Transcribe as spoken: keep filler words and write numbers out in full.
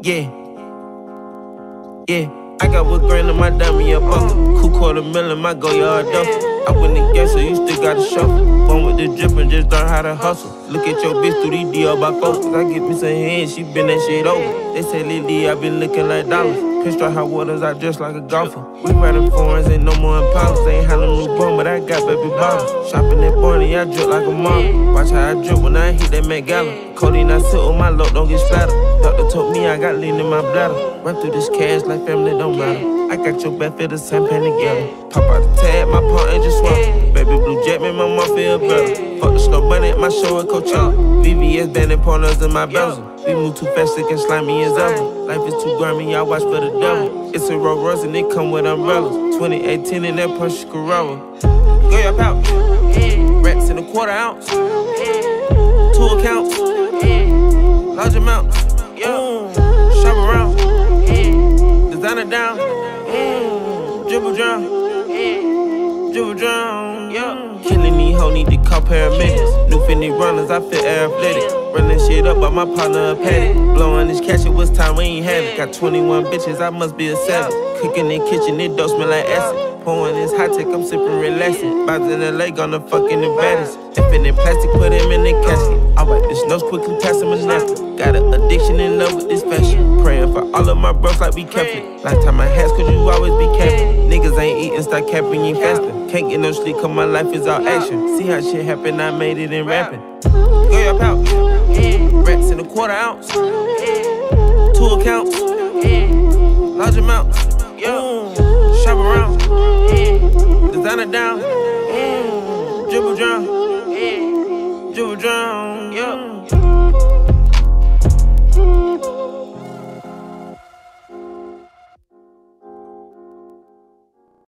Yeah, yeah. I got what grand in my diamond, yeah, buckle. Cool quarter million, my go yard duffel. I win the game, so you still gotta shuffle. Born with the drip and just learn how to hustle. Look at your bitch through these D L by focus. I get me some hands, she been that shit over. They say Lily, I been looking like dollars. Pinstripe hot waters, I dress like a golfer. We riding foreigns, ain't no more Impalas. Ain't had no new bum, but I got baby bottles. Shopping at Barney, I drip like a model. Watch how I drip when I hit that Met Gala. Codeine, I sit on my load, don't get splattered. Doctor told me I got lean in my bladder. Run through this cash like family don't matter. I got your back for the same pen together. Pop out the tag, my paw ain't just swap. Baby blue jet, make my mom feel better. Fuck the snow bunny at my show at Coachella. V V S banding partners in my bezel. We move too fast, it can slime me as ever. Life is too grimy, I watch for the devil. It's a Rolls Royce and it come with umbrellas. twenty eighteen in that Porsche Corolla. Go your pouch. Racks in a quarter ounce. Two accounts. Large amounts. Yeah. Shop around. Designer down. Dribble drown. Dribble drown. Yeah. Killing these hoes, need to call paramedics. New Fendi runners, I feel athletic. Running shit up by my partner, a paddock. Blowing this cash, it was time we ain't have it. Got twenty-one bitches, I must be a savage. Cooking in kitchen, it don't smell like acid. Pouring this hot tech, I'm sipping relaxing. Bounce in L A, gonna fucking the baddest. Infinite plastic, put him in the casket. I wipe this nose quickly, pass him a napkin. Got an addiction in love with this fashion. Praying for all of my bros like we Catholic. Lifetime my hats, cause you always be careful. Niggas ain't eating, start capping, you ain't fasting. Can't get no sleep, cause my life is all action. See how shit happen, I made it in rapping. Go your pouch. Racks in a quarter ounce. Two accounts. Large amounts. Yeah. Shop around. Designer down. Dribble drown.